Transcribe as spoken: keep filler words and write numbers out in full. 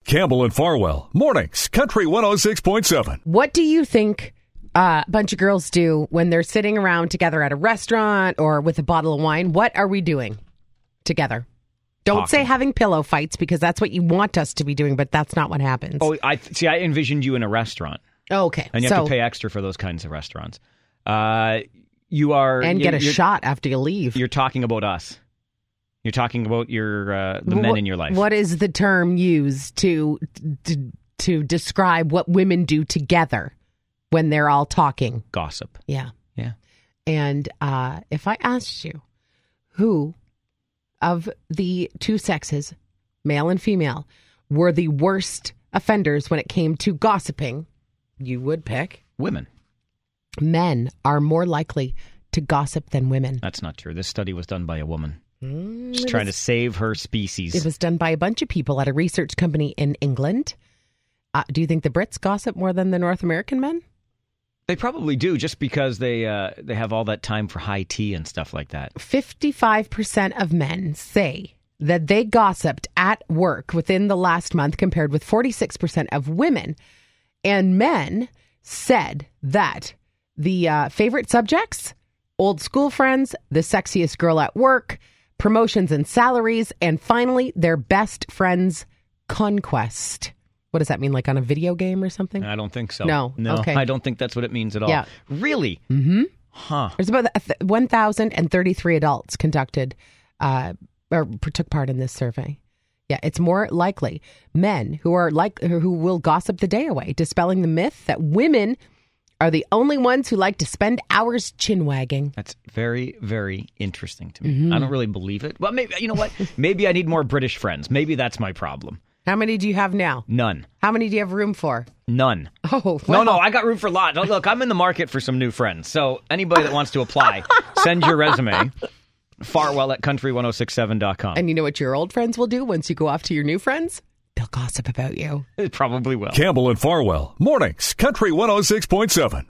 Campbell and Farwell, mornings, Country one oh six point seven. What do you think uh, a bunch of girls do when they're sitting around together at a restaurant or with a bottle of wine? What are we doing together? Don't Talking. say having pillow fights, because that's what you want us to be doing, but that's not what happens. Oh, I see. I envisioned you in a restaurant, Okay. and you so, have to pay extra for those kinds of restaurants. Uh, you are and you- get a you're- shot after you leave. You're talking about us. You're talking about your uh, the men What- in your life. What is the term used to, to to describe what women do together when they're all talking? Gossip. Yeah. Yeah. And uh, if I asked you who of the two sexes, male and female, were the worst offenders when it came to gossiping, you would pick Women. men are more likely to gossip than women. That's not true. This study was done by a woman. Mm, She's it trying was- to save her species. It was done by a bunch of people at a research company in England. Uh, do you think the Brits gossip more than the North American men? They probably do, just because they uh, they have all that time for high tea and stuff like that. fifty-five percent of men say that they gossiped at work within the last month, compared with forty-six percent of women. And men said that the uh, favorite subjects, old school friends, the sexiest girl at work, promotions and salaries, and finally, their best friend's conquest. What does that mean, like on a video game or something? I don't think so. No. No, Okay. I don't think that's what it means at all. Yeah. Really? Mm-hmm. Huh. There's about one thousand thirty-three adults conducted uh, or took part in this survey. Yeah, it's more likely men who are like who will gossip the day away, dispelling the myth that women are the only ones who like to spend hours chin wagging. That's very, very interesting to me. Mm-hmm. I don't really believe it. Well, maybe, you know what? Maybe I need more British friends. Maybe that's my problem. How many do you have now? None. How many do you have room for? None. Oh, No, well. no, I got room for lots. Look, I'm in the market for some new friends. So anybody that wants to apply, send your resume. Farwell at country ten sixty-seven dot com. And you know what your old friends will do once you go off to your new friends? They'll gossip about you. It probably will. Campbell and Farwell, mornings, Country one oh six point seven.